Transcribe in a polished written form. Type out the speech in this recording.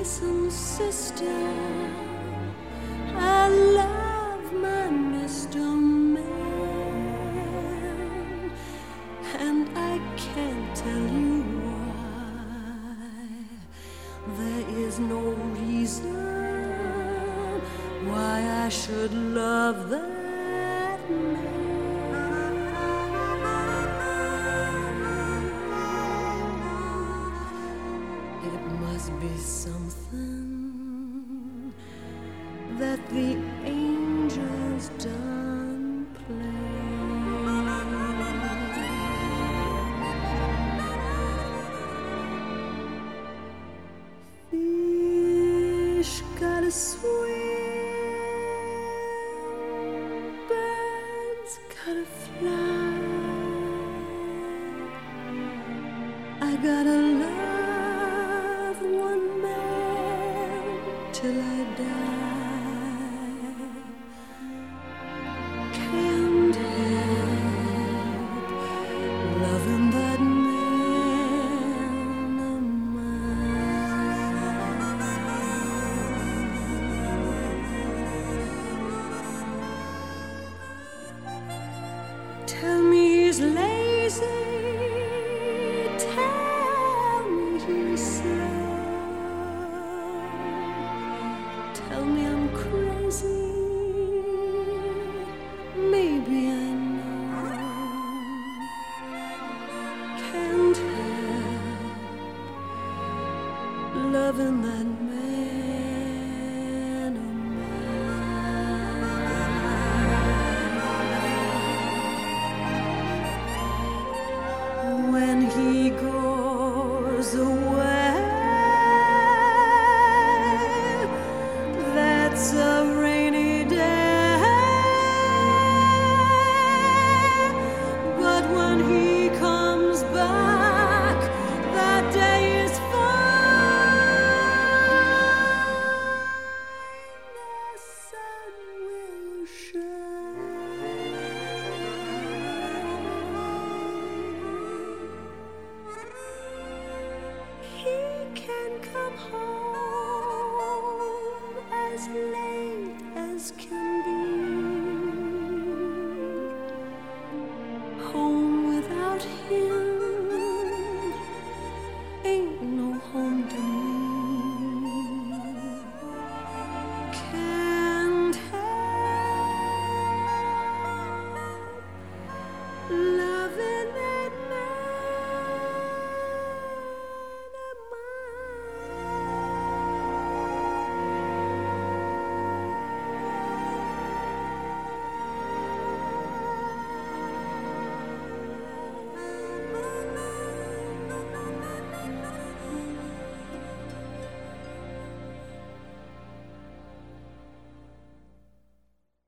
listen, sister, I love my Mr. Man, and I can't tell you why. There is no reason why I should love that man. It must be something that the angels done play. Fish gotta swim, birds gotta fly. I gotta love one man till I die. Can't help loving that man of mine. Tell me he's lazy, tell me he's slow, tell me I'm crazy, maybe I know. Can't help loving that man of mine. When he goes away, that's a rainy day. But when he comes back, that day is fine. The sun will shine.